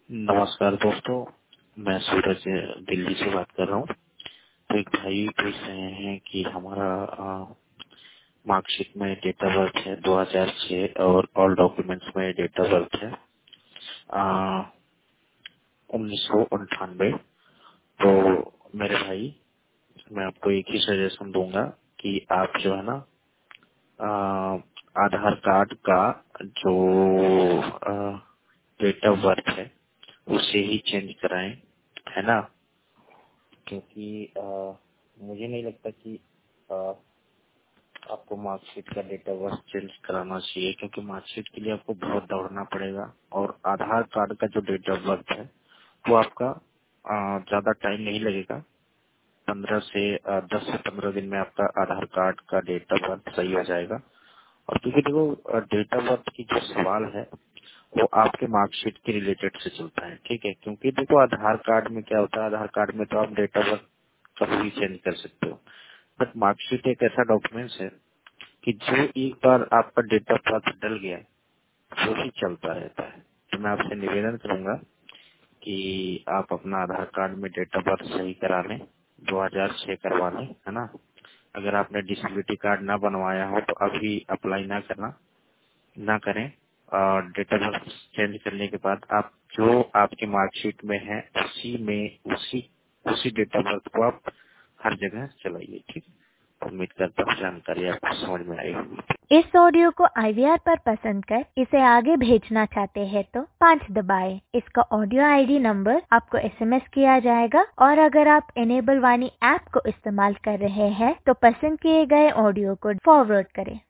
नमस्कार दोस्तों, मैं सूरज दिल्ली से बात कर रहा हूँ। तो एक भाई पूछ रहे हैं कि हमारा मार्कशीट में डेट ऑफ बर्थ है 2006 और ऑल डॉक्यूमेंट्स में डेट ऑफ बर्थ है 1998। तो मेरे भाई, मैं आपको एक ही सजेशन दूंगा कि आप जो है ना आधार कार्ड का जो डेट ऑफ बर्थ है उसे ही चेंज कराएं, है ना। क्योंकि मुझे नहीं लगता कि आ, आपको मार्कशीट का डेट ऑफ बर्थ चेंज कराना चाहिए, क्योंकि मार्कशीट के लिए आपको बहुत दौड़ना पड़ेगा। और आधार कार्ड का जो डेट ऑफ बर्थ है वो आपका ज्यादा टाइम नहीं लगेगा। 10 से 15 दिन में आपका आधार कार्ड का डेट ऑफ बर्थ सही हो जाएगा। और क्योंकि देखो, डेट ऑफ बर्थ की जो सवाल है वो आपके मार्कशीट के रिलेटेड से चलता है, ठीक है। क्योंकि देखो, आधार कार्ड में क्या होता है, आधार कार्ड में तो आप डेट ऑफ बर्थ कभी भी चेंज कर सकते हो, बट मार्कशीट एक ऐसा डॉक्यूमेंट्स है कि जो एक बार आपका डेट ऑफ बर्थ डल गया वो ही चलता रहता है। तो मैं आपसे निवेदन करूंगा कि आप अपना आधार कार्ड में डेट ऑफ बर्थ सही करा लें, 2006 करवा लें, है ना। अगर आपने डिसेबिलिटी कार्ड ना बनवाया हो तो अभी अप्लाई ना करें। और डेट ऑफ बर्थ चेंज करने के बाद आप जो आपके मार्कशीट में है उसी डेट ऑफ बर्थ को आप हर जगह चलाइए, ठीक। उम्मीद करता हूँ जानकारी आपको समझ में आई होगी। इस ऑडियो को IVR पर पसंद कर इसे आगे भेजना चाहते हैं तो 5 दबाएं। इसका ऑडियो ID नंबर आपको SMS किया जाएगा और अगर आप इनेबल वाणी ऐप को इस्तेमाल कर रहे हैं तो पसंद किए गए ऑडियो को फॉरवर्ड करें।